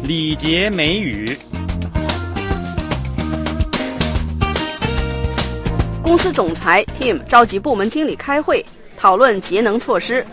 礼节美语。 公司总裁 Tim 召集部门经理开会，讨论节能措施。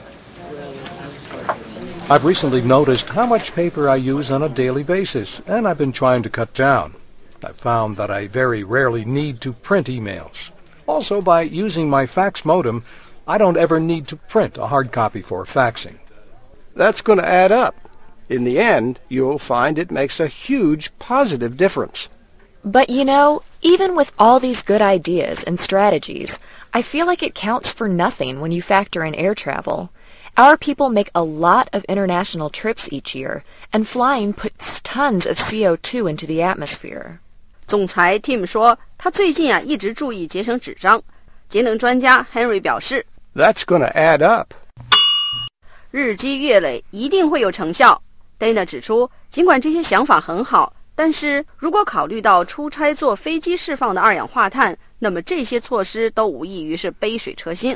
I've recently noticed how much paper I use on a daily basis, and I've been trying to cut down. I've found that I very rarely need to print emails. Also, by using my fax modem, I don't ever need to print a hard copy for faxing. That's going to add up. In the end, you'll find it makes a huge positive difference. But you know, even with all these good ideas and strategies, I feel like it counts for nothing when you factor in air travel. Our people make a lot of international trips each year, and flying puts tons of CO2 into the atmosphere. 总裁 Tim 说，他最近一直注意节省纸张。节能专家 Henry 表示 That's going to add up. 日积月累一定会有成效。Dana 指出，尽管这些想法很好，但是如果考虑到出差坐飞机释放的二氧化碳，那么这些措施都无异于是杯水车薪。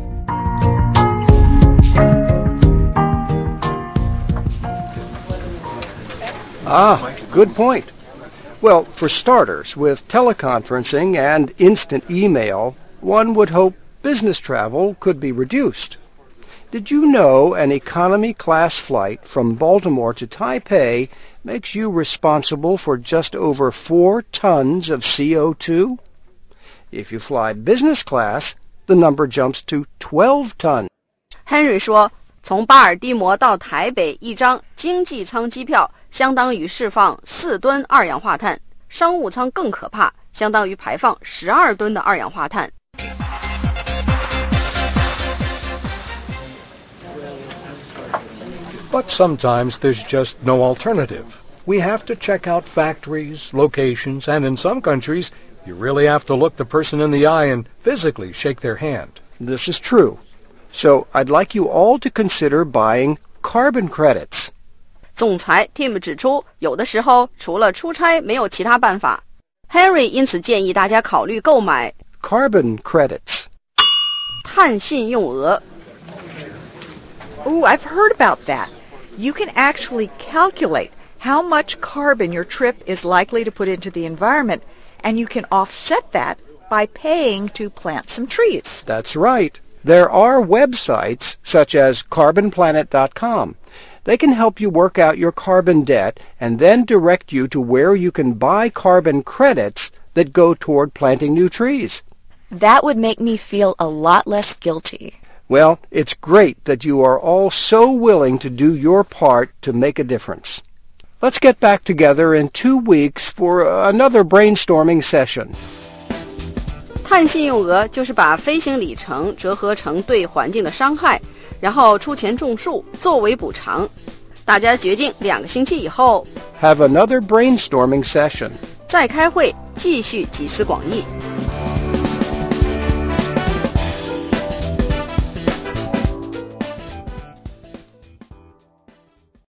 Good point. Well, for starters, with teleconferencing and instant email, one would hope business travel could be reduced. Did you know an economy class flight from Baltimore to Taipei makes you responsible for just over 4 tons of CO2? If you fly business class, the number jumps to 12 tons. Henry 说，从巴尔的摩到台北一张经济舱机票相当于释放4吨二氧化碳，商务舱更可怕，相当于排放12吨的二氧化碳。 But sometimes there's just no alternative. We have to check out factories, locations, and in some countries, you really have to look the person in the eye and physically shake their hand. This is true. So I'd like you all to consider buying carbon credits. 总裁 Tim 指出，有的时候除了出差没有其他办法。Henry 因此建议大家考虑购买 carbon credits. 碳信用额。 Oh, I've heard about that. You can actually calculate how much carbon your trip is likely to put into the environment, and you can offset that by paying to plant some trees. That's right. There are websites such as carbonplanet.com. They can help you work out your carbon debt and then direct you to where you can buy carbon credits that go toward planting new trees. That would make me feel a lot less guilty. Well, it's great that you are all so willing to do your part to make a difference. Let's get back together in 2 weeks for another brainstorming session. 碳信用额就是把飞行里程折合成对环境的伤害，然后出钱种树作为补偿。大家决定2个星期以后 Have another brainstorming session. 再开会，继续集思广益。